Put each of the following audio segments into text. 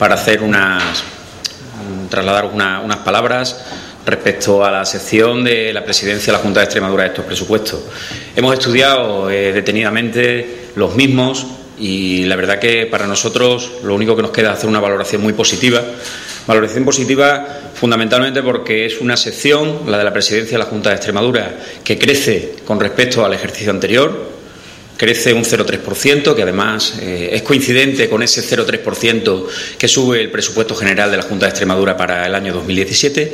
para trasladar unas palabras respecto a la sección de la presidencia de la Junta de Extremadura de estos presupuestos. Hemos estudiado detenidamente los mismos y la verdad que para nosotros lo único que nos queda es hacer una valoración muy positiva. Valoración positiva fundamentalmente porque es una sección, la de la presidencia de la Junta de Extremadura, que crece con respecto al ejercicio anterior. Crece un 0,3%, que además es coincidente con ese 0,3% que sube el presupuesto general de la Junta de Extremadura para el año 2017.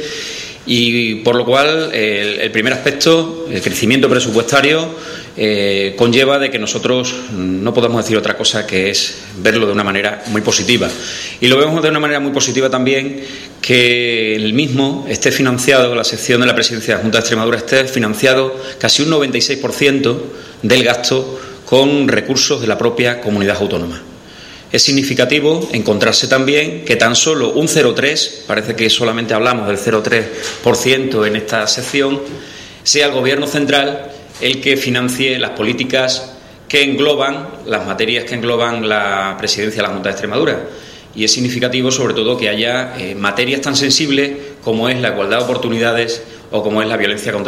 Y por lo cual el primer aspecto, el crecimiento presupuestario, conlleva de que nosotros no podamos decir otra cosa que es verlo de una manera muy positiva. Y lo vemos de una manera muy positiva también que el mismo esté financiado, la sección de la presidencia de la Junta de Extremadura esté financiado casi un 96% del gasto con recursos de la propia comunidad autónoma. Es significativo encontrarse también que tan solo un 0,3%, parece que solamente hablamos del 0,3% en esta sección, sea el Gobierno central el que financie las políticas que engloban, las materias que engloban la presidencia de la Junta de Extremadura. Y es significativo, sobre todo, que haya materias tan sensibles como es la igualdad de oportunidades o como es la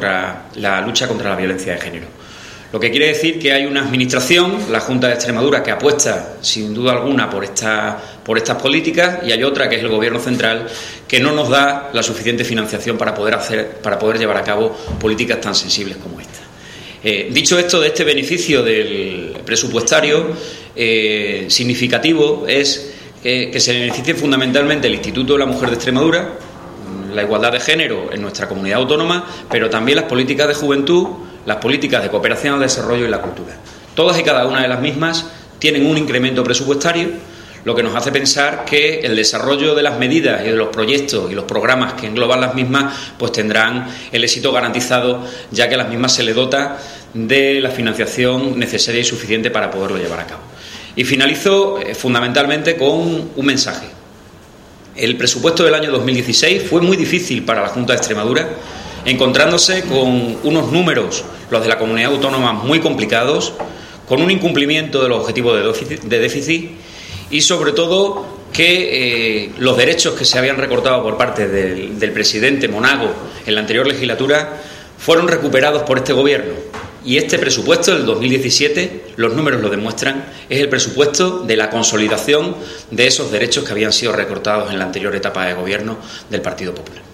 lucha contra la violencia de género. Lo que quiere decir que hay una administración, la Junta de Extremadura, que apuesta sin duda alguna por estas políticas, y hay otra, que es el Gobierno central, que no nos da la suficiente financiación para poder llevar a cabo políticas tan sensibles como esta. Dicho esto, de este beneficio del presupuestario, significativo es que se beneficie fundamentalmente el Instituto de la Mujer de Extremadura, la igualdad de género en nuestra comunidad autónoma, pero también las políticas de juventud, las políticas de cooperación al desarrollo y la cultura. Todas y cada una de las mismas tienen un incremento presupuestario, lo que nos hace pensar que el desarrollo de las medidas y de los proyectos y los programas que engloban las mismas pues tendrán el éxito garantizado, ya que a las mismas se le dota de la financiación necesaria y suficiente para poderlo llevar a cabo. Y finalizo fundamentalmente con un mensaje. El presupuesto del año 2016 fue muy difícil para la Junta de Extremadura, encontrándose con unos números, los de la comunidad autónoma, muy complicados, con un incumplimiento de los objetivos de déficit y, sobre todo, que los derechos que se habían recortado por parte del presidente Monago en la anterior legislatura fueron recuperados por este Gobierno. Y este presupuesto del 2017, los números lo demuestran, es el presupuesto de la consolidación de esos derechos que habían sido recortados en la anterior etapa de gobierno del Partido Popular.